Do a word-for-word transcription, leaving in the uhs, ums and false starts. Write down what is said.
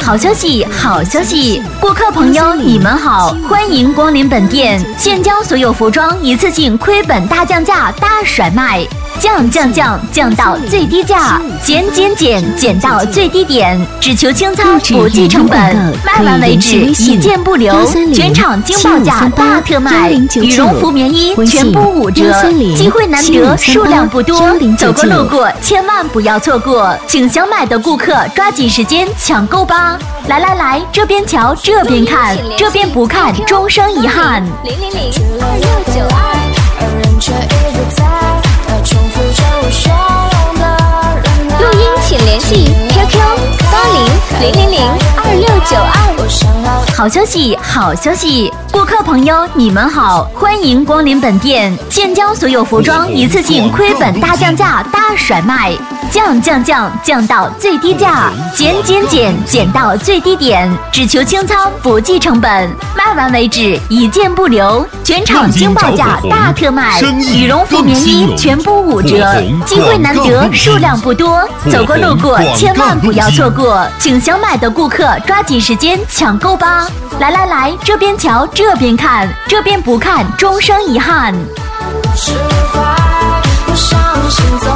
好消息，好消息！顾客朋友，你们好，欢迎光临本店，现将所有服装一次性亏本大降价大甩卖。降降降降到最低价，减减减减到最低点，只求清仓不计成本，卖完为止，一件不留。全场惊报价大特卖，羽绒服棉衣全部五折，机会难得，数量不多，走过路过千万不要错过，请想买的顾客抓紧时间抢购吧！来来来，这边瞧，这边看，这边不看，终生遗憾。 零零零二六九二，而人却一直在。录音请联系 Q Q 八零零零零二六九二。 好消息，好消息！顾客朋友，你们好，欢迎光临本店，现将所有服装一次性亏本大降价大甩卖，降降降降到最低价，减减减减到最低点，只求清仓不计成本，卖完为止，一件不留。全场惊报价大特卖，羽绒服棉衣全部五折，机会难得，数量不多，走过路过千万不要错过，请想买的顾客抓紧时间抢购吧！来来来，这边瞧，这边看，这边不看，终生遗憾。